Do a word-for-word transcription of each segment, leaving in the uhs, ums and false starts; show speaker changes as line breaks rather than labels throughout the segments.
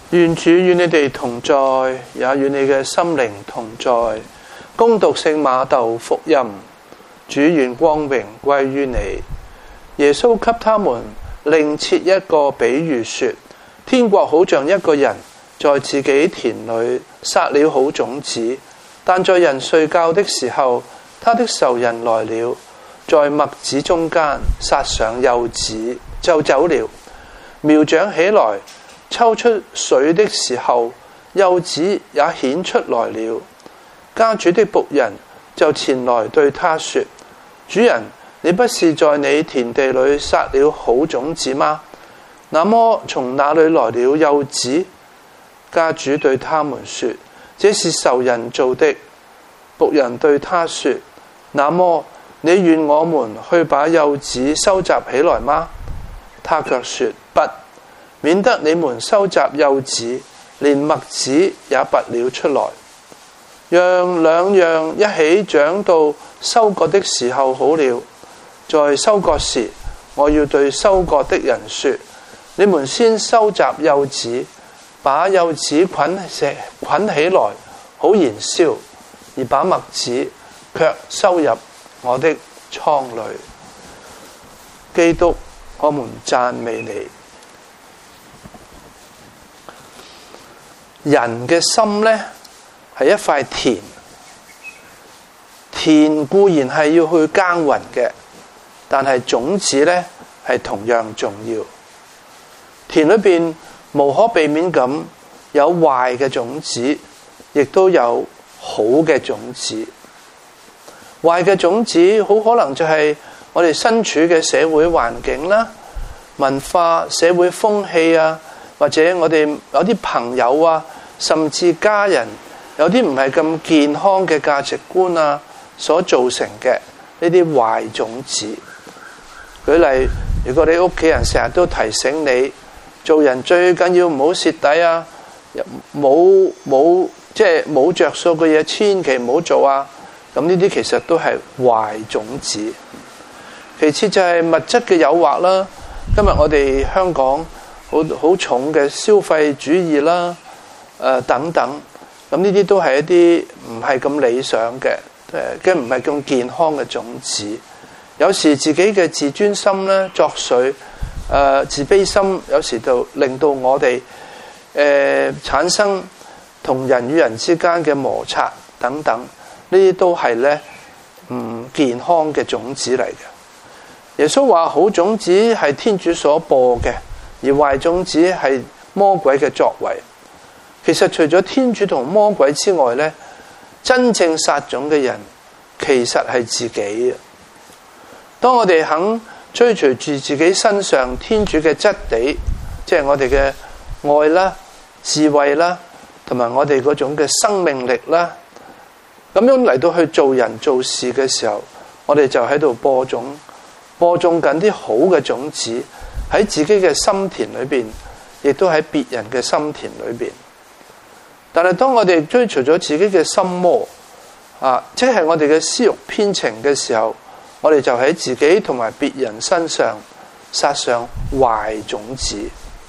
願主與你哋同在，也與你嘅心靈同在。恭讀聖馬竇福音，主願光榮歸於你。耶穌給他們另設一個比喻說，天國好像一個人在自己田裏撒了好種子，但在人睡覺的時候，他的仇人來了，在麥子中間撒上幼子，就走了。苗長起來，抽出穗的時候，幼子也顯出來了。家主的僕人就前來對他說，主人，你不是在你田地裏撒了好種子嗎？那麼從哪裏來了幼子？家主對他們說，這是仇人做的。僕人對他說，那麼你願我們去把幼子收集起來嗎？他卻說，不，免得你們收集幼子，連麥子也拔了出來，讓兩樣一起長到收割的時候好了。在收割時，我要對收割的人說，你們先收集幼子，把幼子捆起捆起來，好燃燒，而把麥子卻收入我的倉裏。基督，我們讚美你。人嘅心呢，係一塊田，田固然係要去耕耘嘅，但係種子呢係同樣重要。田裏邊無可避免咁有壞嘅種子，亦都有好嘅種子。壞嘅種子好可能就係我哋身處嘅社會環境啦、文化、社會風氣啊，或者我哋有啲朋友啊，甚至家人有啲唔係咁健康嘅價值觀啊，所造成嘅呢啲壞種子。舉例，如果你屋企人成日都提醒你，做人最緊要唔好蝕底啊，冇冇即係冇着數嘅嘢，千祈唔好做啊。咁呢啲其實都係壞種子。其次就係物質嘅誘惑啦。今日我哋香港好好重嘅消費主義啦，誒、呃、等等。咁呢啲都係一啲唔係咁理想嘅，誒嘅唔係咁健康嘅種子。有時自己嘅自尊心咧作祟，誒、呃、自卑心有時就令到我哋誒、呃、產生同人與人之間嘅摩擦等等。呢啲都係咧唔健康嘅種子嚟嘅。耶穌話好種子係天主所播嘅，而壞種子係魔鬼嘅作為。其實除咗天主同魔鬼之外咧，真正撒種嘅人其實係自己。當我哋肯追隨住自己身上天主嘅質地，即係我哋嘅愛啦、智慧啦，同埋我哋嗰種嘅生命力啦，咁樣嚟到去做人做事嘅時候，我哋就喺度播種，播種緊啲好嘅種子喺自己嘅心田裏邊，亦都喺別人嘅心田裏邊。但係當我哋追隨咗自己嘅心魔啊，即係我哋嘅私欲偏情嘅時候，我哋就喺自己同埋別人身上撒上壞種子。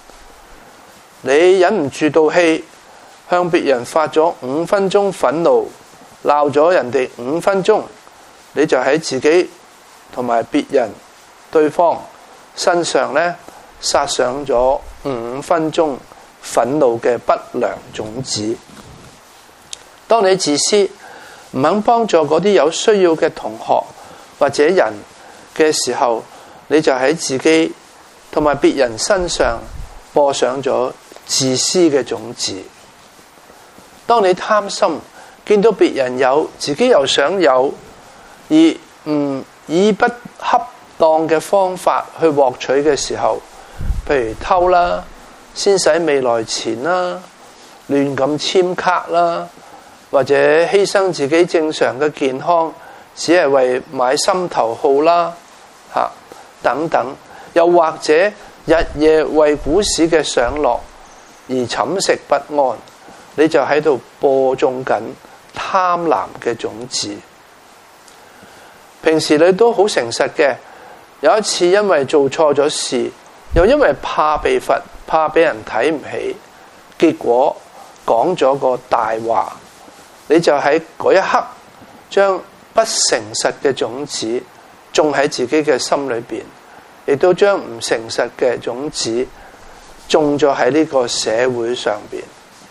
你忍唔住道氣，向別人發咗五分鐘憤怒，鬧咗人哋五分鐘，你就喺自己同埋別人對方身上咧撒上咗五分鐘憤怒嘅不良種子。當你自私，唔肯幫助嗰啲有需要嘅同學或者人嘅時候，你就喺自己同埋別人身上播上咗自私嘅種子。當你貪心，見到別人有，自己又想有，而唔以不恰當嘅方法去獲取嘅時候，譬如偷啦、先使未來錢啦、亂咁簽卡啦，或者犧牲自己正常嘅健康，只係為買心頭好啦，吓等等，又或者日夜為股市嘅上落而寢食不安，你就喺度播種緊貪婪嘅種子。平時你都好誠實嘅，有一次因為做錯咗事，又因為怕被罰，怕俾人睇唔起， 結果講咗個大話，你就喺嗰一刻將不誠實嘅種子種喺自己嘅心裏邊，亦都將唔誠實嘅種子種咗喺呢個社會上邊。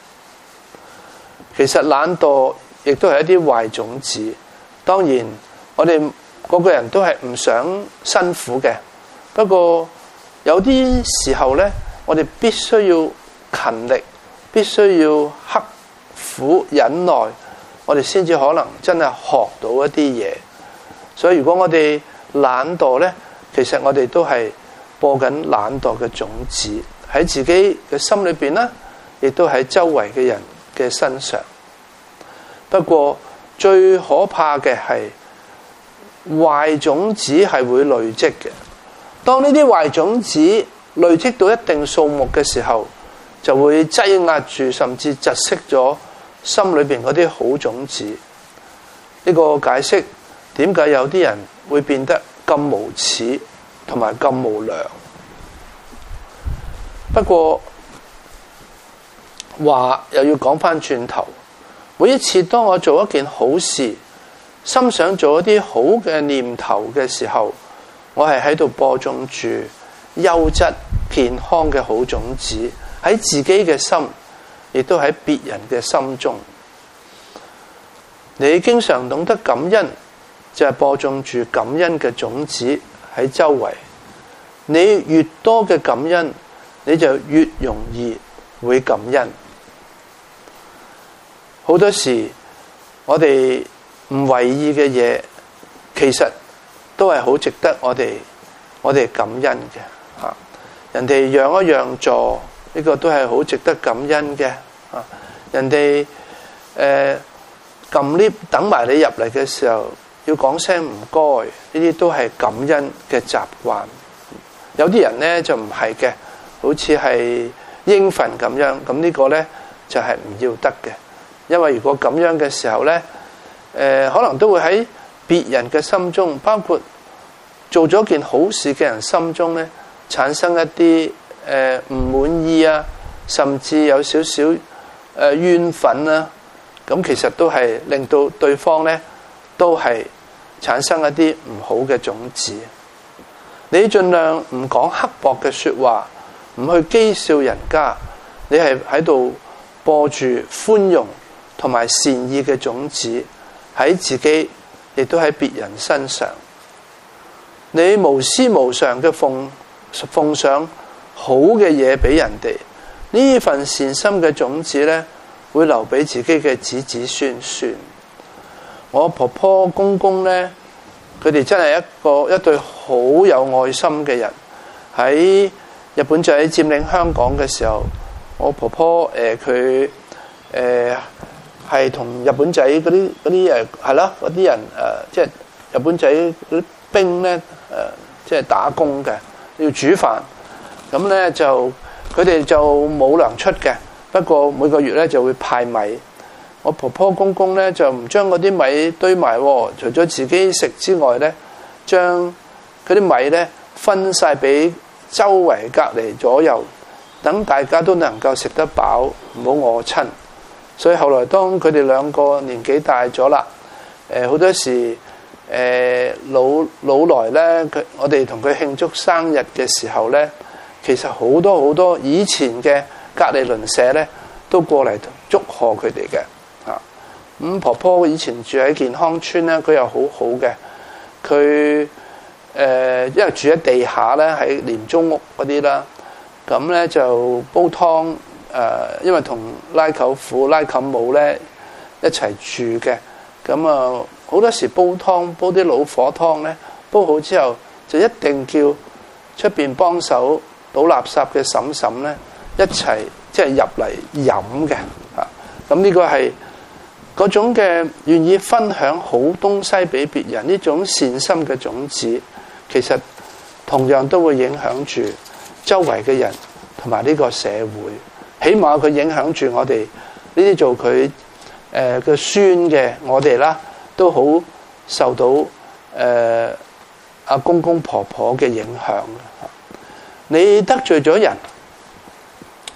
其實懶惰亦都係一啲壞種子。當然我哋個個人都係唔想辛苦嘅，不過有啲時候呢，我哋必須要勤力，必須要刻苦忍耐，我哋先至可能真係學到一啲嘢。所以如果我哋懶惰呢，其實我哋都係播緊懶惰嘅種子喺自己嘅心裏邊啦，亦都喺周圍嘅人嘅身上。不過最可怕嘅係壞種子係會累積嘅。當呢啲壞種子累積到一定數目嘅時候，就會擠壓住甚至窒息咗心裏邊嗰啲好種子。呢個解釋點解有啲人會變得咁無恥同埋咁無良。不過話又要講翻轉頭，每一次當我做一件好事，心想做一啲好嘅念頭嘅時候，我係喺度播種住優質健康嘅好種子喺自己嘅心，亦都喺別人嘅心中。你經常懂得感恩，就係播種住感恩嘅種子喺周圍。你越多嘅感恩，你就越容易會感恩。好多時我哋唔為意嘅嘢，其實都係好值得我哋我哋感恩嘅。吓，人哋讓一讓座，呢個都係好值得感恩嘅。啊，人哋誒撳 lift 等埋你入嚟嘅時候，要講聲唔該，呢啲都係感恩嘅習慣。有啲人呢就唔係嘅，好似係應份咁樣，咁呢個呢就係唔要得嘅。因為如果咁樣嘅時候呢，誒可能都會喺別人嘅心中，包括做咗件好事嘅人心中呢，產生一啲誒唔滿意啊，甚至有少少誒怨憤啊。咁其實都係令到對方呢都係產生一啲唔好嘅種子。你盡量唔講刻薄嘅說話，唔去譏笑人家，你係喺度播住寬容同埋善意嘅種子喺自己，亦都喺別人身上。你無私無償嘅奉奉上好嘅嘢俾人哋，呢份善心嘅種子呢，會留俾自己嘅子子孫孫。我婆婆公公呢，佢哋真係一個一對好有愛心嘅人。喺日本仔佔領香港嘅時候，我婆婆誒佢誒係同日本仔嗰啲嗰啲誒係啦嗰啲人誒，即係日本仔嗰啲兵呢，誒，即係打工嘅，要煮飯。咁呢就佢哋就冇糧出嘅。不過每個月咧就會派米，我婆婆公公咧就唔將嗰啲米堆埋，除咗自己食之外咧，將嗰啲米咧分晒俾周圍隔離左右，等大家都能夠食得飽，唔好餓親。所以後來當佢哋兩個年紀大咗啦，誒好多時誒老老來咧，佢我哋同佢慶祝生日嘅時候咧，其實好多好多以前嘅隔離鄰舍咧都過嚟祝賀佢哋嘅。啊，咁婆婆以前住喺健康村咧，佢又好好嘅，佢誒因為住喺地下咧，喺廉租屋嗰啲啦，咁咧就煲湯誒、呃，因為同拉舅父拉舅母咧一齊住嘅，咁啊好多時煲湯煲啲老火湯咧，煲好之後就一定叫出邊幫手倒垃圾嘅嬸嬸咧一齊即係入嚟飲嘅。啊，咁呢個係嗰種嘅願意分享好東西俾別人呢種善心嘅種子，其實同樣都會影響住周圍嘅人同埋呢個社會。起碼佢影響住我哋呢啲做佢誒嘅孫嘅我哋啦，都好受到誒阿、呃、公公婆婆嘅影響。你得罪咗人，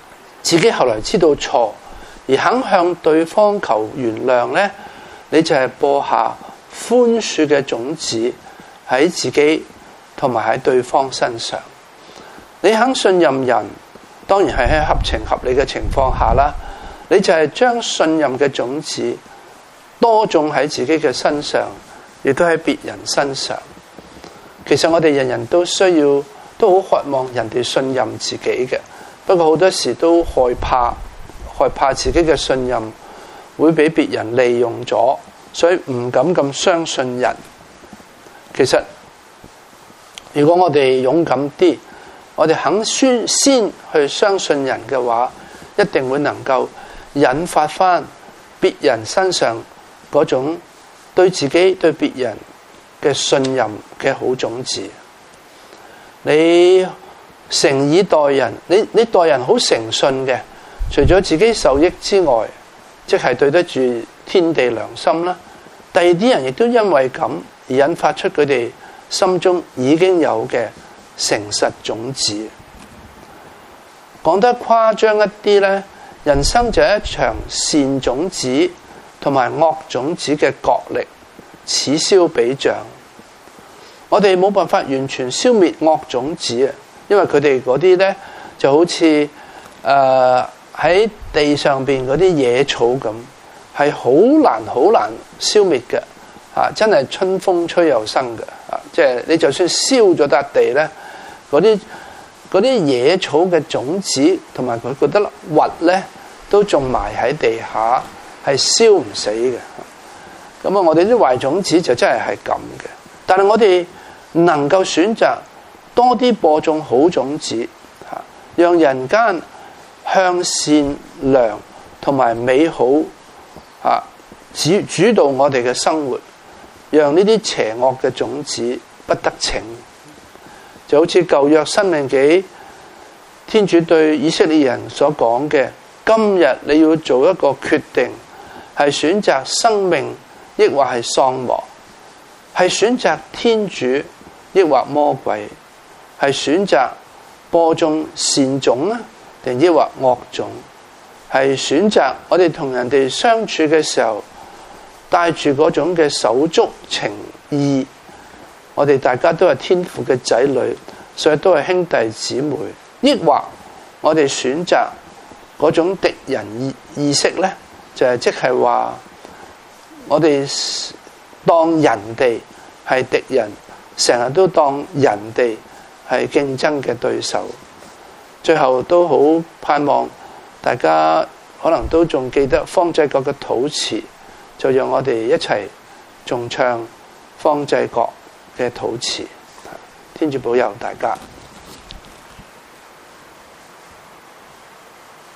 自己後來知道錯而肯向對方求原諒呢，你就係播下寬恕嘅種子喺自己同埋喺對方身上。你肯信任人，當然係喺合情合理嘅情況下啦，你就係將信任嘅種子多種喺自己嘅身上，亦都喺別人身上。其實我哋人人都需要，都好渴望人哋信任自己嘅，不過好多時都害怕，害怕自己嘅信任會俾別人利用咗，所以唔敢咁相信人。其實如果我哋勇敢啲，我哋肯先先去相信人嘅話，一定會能夠引發翻別人身上嗰種對自己對別人嘅信任嘅好種子。你誠意待人，你你待人好誠信嘅，除咗自己受益之外，即係對得住天地良心啦。第二啲人亦都因為咁而引發出佢哋心中已經有嘅誠實種子。講得誇張一啲呢，人生就係一場善種子同埋惡種子嘅角力，此消彼長。我哋冇辦法完全消滅惡種子啊，因為佢哋嗰啲呢就好似誒喺地上邊嗰啲野草咁，係好難好難消滅嘅啊！真係春風吹又生嘅啊！即係你就算燒咗笪地呢，嗰啲嗰啲野草嘅種子同埋佢覺得核呢，都仲埋喺地下，係燒唔死嘅。咁啊，我哋啲壞種子就真係係咁嘅。但係我哋能夠選擇多啲播種好種子，讓人間向善良同埋美好主主導我哋嘅生活，讓呢啲邪惡嘅種子不得逞。就好似舊約申命記，天主對以色列人所講嘅，今日你要做一個決定，係選擇生命抑或係喪亡，係選擇天主抑或魔鬼，係選擇播種善種啊，定抑或惡種，係選擇我哋同人哋相處嘅時候帶住嗰種嘅手足情義。我哋大家都係天父嘅仔女，所以都係兄弟姊妹，抑或我哋選擇嗰種敵人意意識呢，就係即係話我哋當人哋係敵人，成日都當人哋係競爭嘅對手。最後都好盼望大家可能都仲記得方濟各嘅禱詞，就讓我哋一齊重唱方濟各嘅禱詞。天主保佑大家。